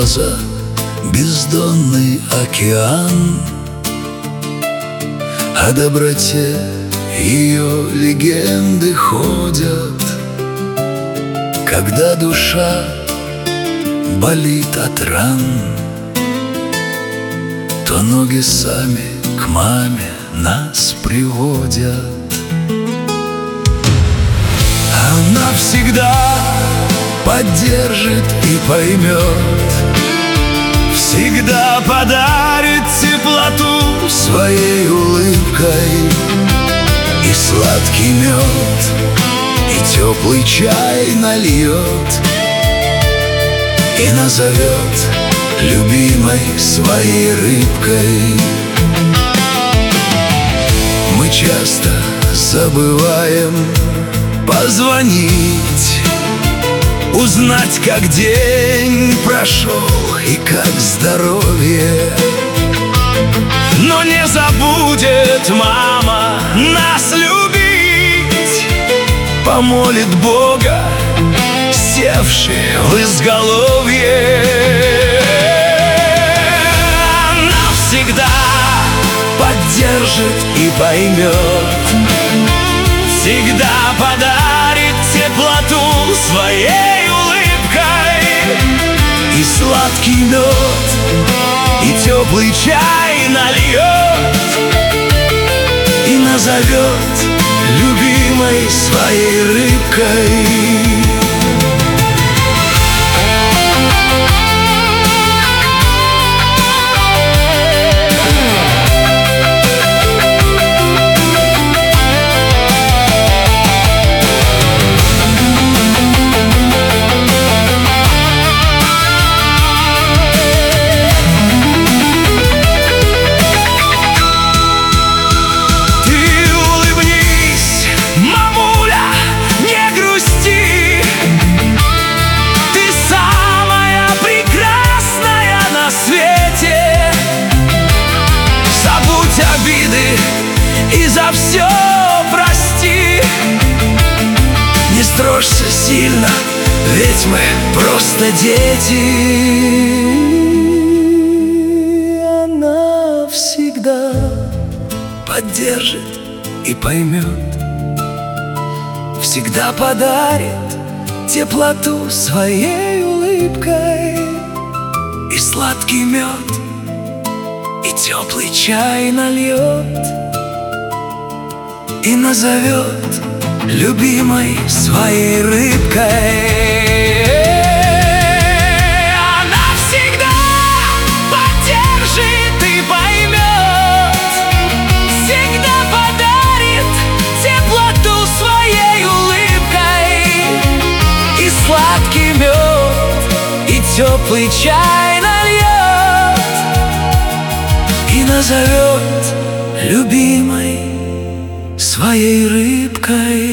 глаза бездонный океан. О доброте ее легенды ходят. Когда душа болит от ран, то ноги сами к маме нас приводят. Она всегда поддержит и поймет, всегда подарит теплоту своей улыбкой. И сладкий мед, и теплый чай нальет, и назовет любимой своей рыбкой. Мы часто забываем позвонить, узнать, как день прошел и как здоровье. Но не забудет мама нас любить, помолит Бога, севший в изголовье. Она всегда поддержит и поймет, всегда подарит теплоту своей улыбкой. И сладкий мед, и теплый чай нальет, и назовет любимой своей рыбкой. И за все прости, не строжься сильно, ведь мы просто дети. Она всегда поддержит и поймет, всегда подарит теплоту своей улыбкой. И сладкий мед, и теплый чай нальет, и назовет любимой своей рыбкой. Она всегда поддержит и поймет, всегда подарит теплоту своей улыбкой. И сладкий мед, и теплый чай нальет, и назовет любимой своей рыбкой.